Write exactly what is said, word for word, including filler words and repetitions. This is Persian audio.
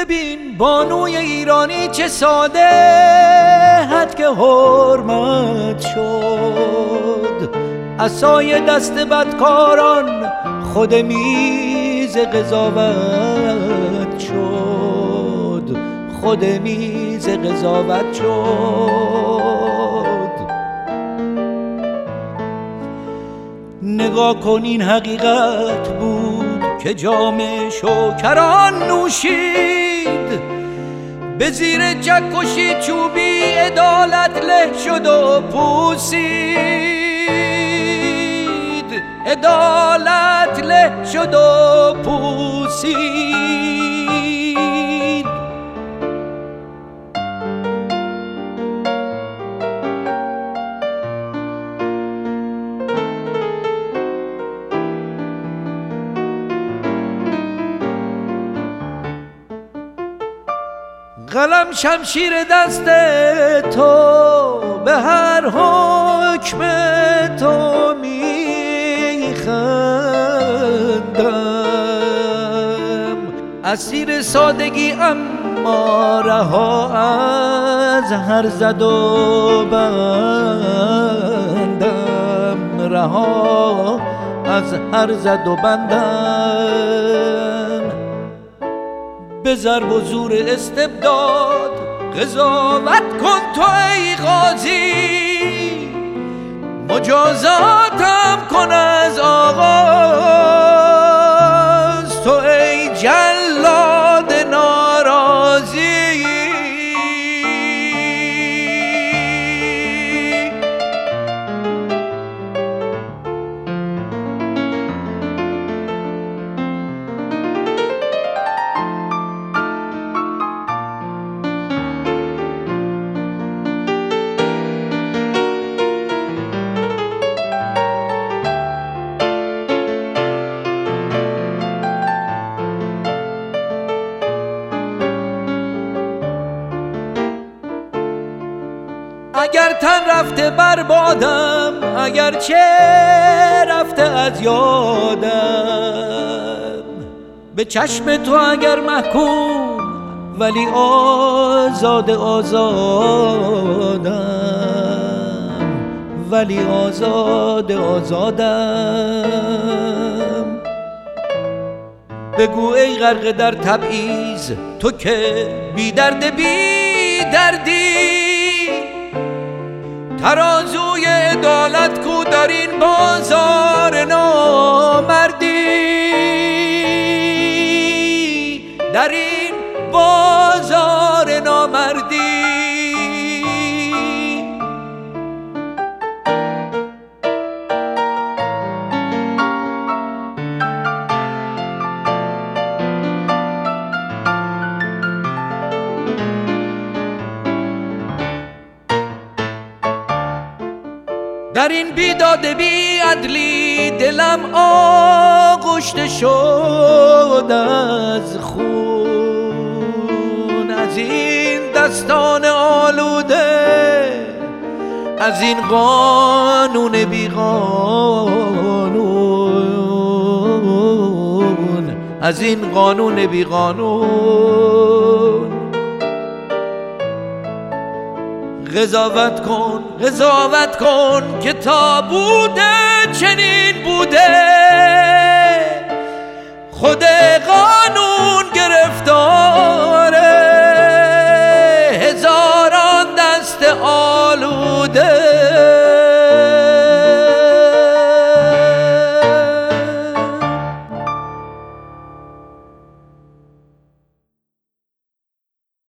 ببین بانوی ایرانی چه ساده حد که حرمت شد، عصای دست بدکاران خود میز قضاوت شد، خود میز قضاوت شد. نگاه کن این حقیقت بود که جام شوکران نوشید، به زیر جکشی چوبی عدالت له شد و پوسید، عدالت له شد و پوسید. قلم شمشیر دست تو به هر حکم تو میخندم، اسیر سادگی اما رها از هر زد و بندم، رها از هر زد و بندم. به ضرب و زور استبداد قضاوت کن تو ای قاضی، مجازاتم کن از آغاز تو ای جلاد ناراضی. اگر تن رفته بربادم، اگر چه رفته از یادم، به چشم تو اگر محکوم ولی آزاد آزادم، ولی آزاد آزادم. بگو ای غرق در تبعیض تو که بی درد بی دردی، ترازوی عدالت کو در این بازار نامردی، در این بازار نامردی. در این بیداد بی عدلی دلم آغشته شد از خون، از این دستان آلوده، از این قانون بی قانون، از این قانون بی قانون. قضاوت کن قضاوت کن که تا بوده چنین بوده، خود قانون